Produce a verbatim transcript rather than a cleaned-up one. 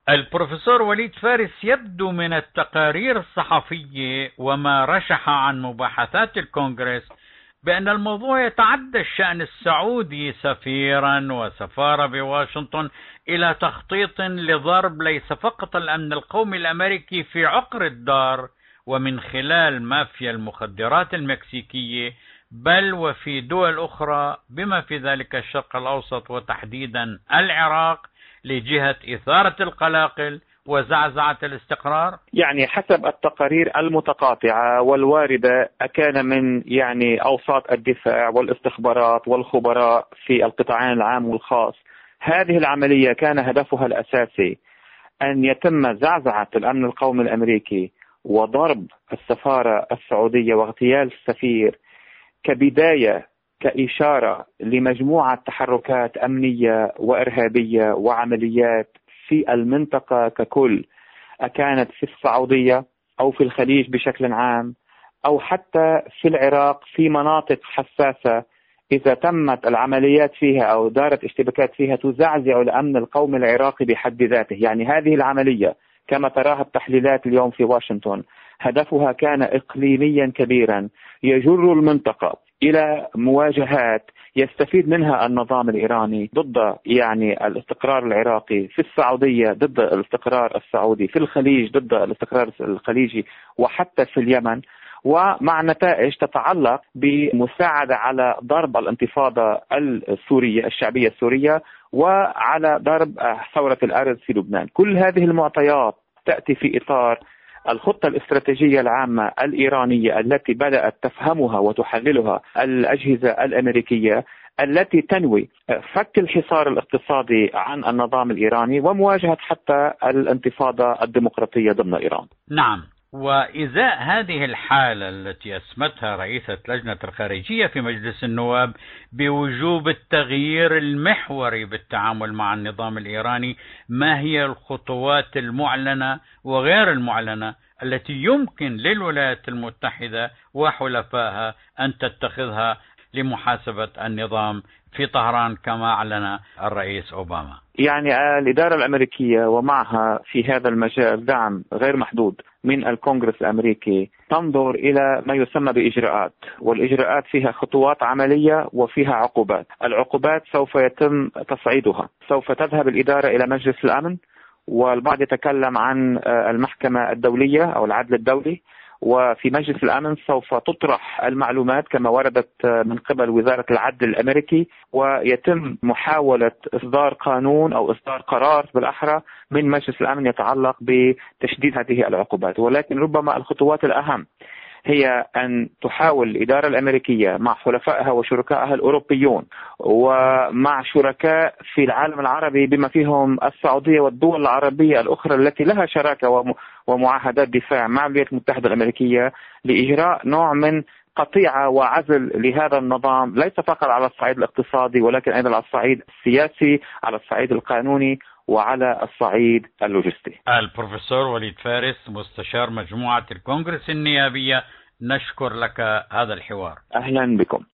البروفيسور وليد فارس، يبدو من التقارير الصحفية وما رشح عن مباحثات الكونغرس بأن الموضوع يتعدى الشأن السعودي سفيرا وسفارة بواشنطن إلى تخطيط لضرب ليس فقط الأمن القومي الأمريكي في عقر الدار ومن خلال مافيا المخدرات المكسيكية، بل وفي دول أخرى بما في ذلك الشرق الأوسط وتحديدا العراق، لجهة إثارة القلاقل وزعزعة الاستقرار. يعني حسب التقارير المتقاطعة والواردة، أكان من يعني أوساط الدفاع والاستخبارات والخبراء في القطاعين العام والخاص، هذه العملية كان هدفها الأساسي أن يتم زعزعة الأمن القومي الأمريكي وضرب السفارة السعودية واغتيال السفير كبداية، كإشارة لمجموعة تحركات أمنية وإرهابية وعمليات في المنطقة ككل، أكانت في السعودية أو في الخليج بشكل عام أو حتى في العراق في مناطق حساسة. إذا تمت العمليات فيها أو دارت اشتباكات فيها تزعزع الأمن القومي العراقي بحد ذاته. يعني هذه العملية كما تراها التحليلات اليوم في واشنطن هدفها كان إقليميا كبيرا، يجر المنطقة إلى مواجهات يستفيد منها النظام الإيراني ضد يعني الاستقرار العراقي، في السعودية ضد الاستقرار السعودي، في الخليج ضد الاستقرار الخليجي، وحتى في اليمن، ومع نتائج تتعلق بمساعدة على ضرب الانتفاضة السورية الشعبية السورية وعلى ضرب ثورة الأرز في لبنان. كل هذه المعطيات تأتي في إطار الخطة الاستراتيجية العامة الإيرانية التي بدأت تفهمها وتحللها الأجهزة الأمريكية، التي تنوي فك الحصار الاقتصادي عن النظام الإيراني ومواجهة حتى الانتفاضة الديمقراطية ضمن إيران. نعم، وإزاء هذه الحالة التي أسمتها رئيسة لجنة الخارجية في مجلس النواب بوجوب التغيير المحوري بالتعامل مع النظام الإيراني، ما هي الخطوات المعلنة وغير المعلنة التي يمكن للولايات المتحدة وحلفائها أن تتخذها لمحاسبة النظام في طهران كما أعلن الرئيس أوباما؟ يعني الإدارة الأمريكية ومعها في هذا المجال دعم غير محدود من الكونغرس الأمريكي تنظر إلى ما يسمى بإجراءات، والإجراءات فيها خطوات عملية وفيها عقوبات. العقوبات سوف يتم تصعيدها، سوف تذهب الإدارة إلى مجلس الأمن، والبعض يتكلم عن المحكمة الدولية أو العدل الدولي، وفي مجلس الأمن سوف تطرح المعلومات كما وردت من قبل وزارة العدل الأمريكي، ويتم محاولة إصدار قانون أو إصدار قرار بالأحرى من مجلس الأمن يتعلق بتشديد هذه العقوبات. ولكن ربما الخطوات الأهم هي أن تحاول الإدارة الأمريكية مع حلفائها وشركائها الأوروبيون ومع شركاء في العالم العربي بما فيهم السعودية والدول العربية الأخرى التي لها شراكة ومعاهدات دفاع مع الولايات المتحدة الأمريكية لإجراء نوع من قطيعة وعزل لهذا النظام، ليس فقط على الصعيد الاقتصادي ولكن أيضا على الصعيد السياسي، على الصعيد القانوني، وعلى الصعيد اللوجستي. البروفيسور وليد فارس، مستشار مجموعة الكونغرس النيابية، نشكر لك هذا الحوار. أهلا بكم.